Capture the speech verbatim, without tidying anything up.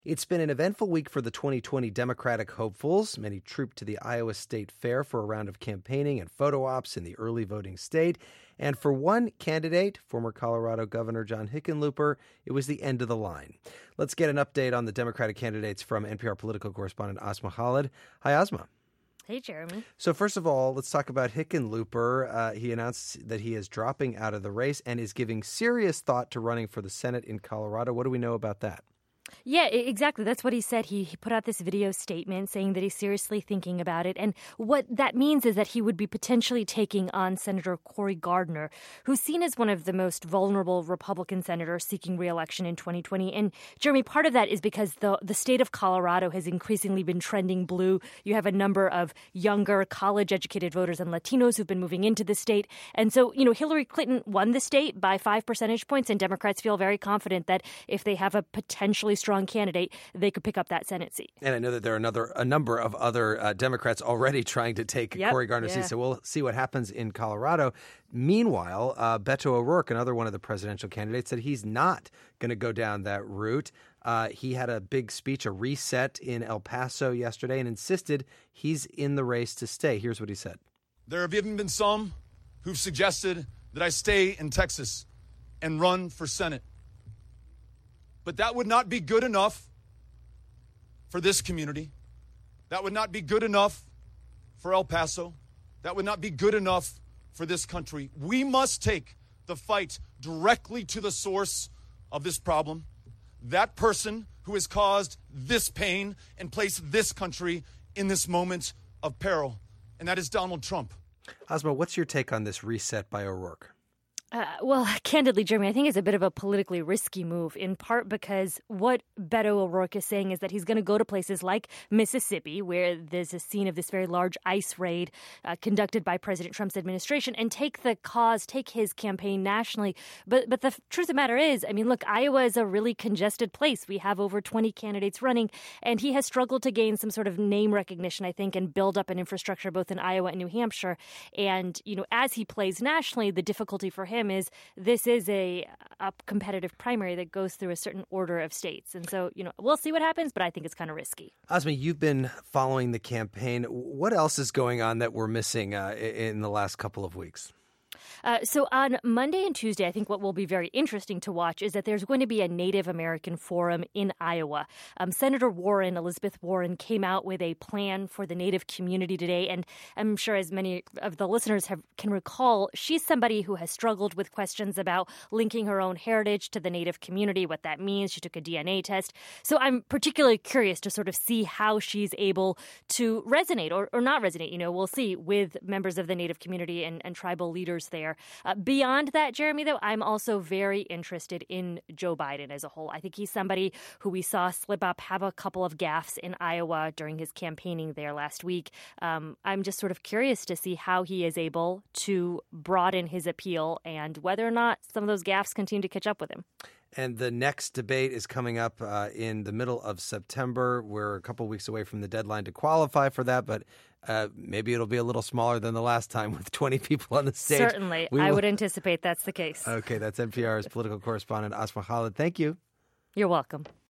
It's been an eventful week for the twenty twenty Democratic hopefuls. Many trooped to the Iowa State Fair for a round of campaigning and photo ops in the early voting state. And for one candidate, former Colorado Governor John Hickenlooper, it was the end of the line. Let's get an update on the Democratic candidates from N P R political correspondent Asma Khalid. Hi, Asma. Hey, Jeremy. So first of all, let's talk about Hickenlooper. Uh, he announced that he is dropping out of the race and is giving serious thought to running for the Senate in Colorado. What do we know about that? Yeah, exactly. That's what he said. He, he put out this video statement saying that he's seriously thinking about it. And what that means is that he would be potentially taking on Senator Cory Gardner, who's seen as one of the most vulnerable Republican senators seeking re-election in twenty twenty. And, Jeremy, part of that is because the, the state of Colorado has increasingly been trending blue. You have a number of younger, college-educated voters and Latinos who've been moving into the state. And so, you know, Hillary Clinton won the state by five percentage points, and Democrats feel very confident that if they have a potentially strong candidate, they could pick up that Senate seat. And I know that there are another a number of other uh, Democrats already trying to take yep, Cory Gardner's yeah. seat. So we'll see what happens in Colorado. Meanwhile, uh, Beto O'Rourke, another one of the presidential candidates, said he's not going to go down that route. Uh, he had a big speech, a reset in El Paso yesterday, and insisted he's in the race to stay. Here's what he said. There have even been some who've suggested that I stay in Texas and run for Senate. But that would not be good enough for this community. That would not be good enough for El Paso. That would not be good enough for this country. We must take the fight directly to the source of this problem, that person who has caused this pain and placed this country in this moment of peril, and that is Donald Trump. Asma, what's your take on this reset by O'Rourke? Uh, well, candidly, Jeremy, I think it's a bit of a politically risky move, in part because what Beto O'Rourke is saying is that he's going to go to places like Mississippi, where there's a scene of this very large ICE raid uh, conducted by President Trump's administration, and take the cause, take his campaign nationally. But but the f- truth of the matter is, I mean, look, Iowa is a really congested place. We have over twenty candidates running, and he has struggled to gain some sort of name recognition, I think, and build up an infrastructure both in Iowa and New Hampshire. And, you know, as he plays nationally, the difficulty for him is this is a, a competitive primary that goes through a certain order of states. And so, you know, we'll see what happens, but I think it's kind of risky. Asma, you've been following the campaign. What else is going on that we're missing uh, in the last couple of weeks? Uh, so on Monday and Tuesday, I think what will be very interesting to watch is that there's going to be a Native American forum in Iowa. Um, Senator Warren, Elizabeth Warren, came out with a plan for the Native community today. And I'm sure as many of the listeners have, can recall, she's somebody who has struggled with questions about linking her own heritage to the Native community, what that means. She took a D N A test. So I'm particularly curious to sort of see how she's able to resonate or, or not resonate. You know, we'll see with members of the Native community and, and tribal leaders there. Uh, beyond that, Jeremy, though, I'm also very interested in Joe Biden as a whole. I think he's somebody who we saw slip up, have a couple of gaffes in Iowa during his campaigning there last week. Um, I'm just sort of curious to see how he is able to broaden his appeal and whether or not some of those gaffes continue to catch up with him. And the next debate is coming up uh, in the middle of September. We're a couple weeks away from the deadline to qualify for that, but uh, maybe it'll be a little smaller than the last time with twenty people on the stage. Certainly. We I will... would anticipate that's the case. Okay, that's N P R's political correspondent Asma Khalid. Thank you. You're welcome.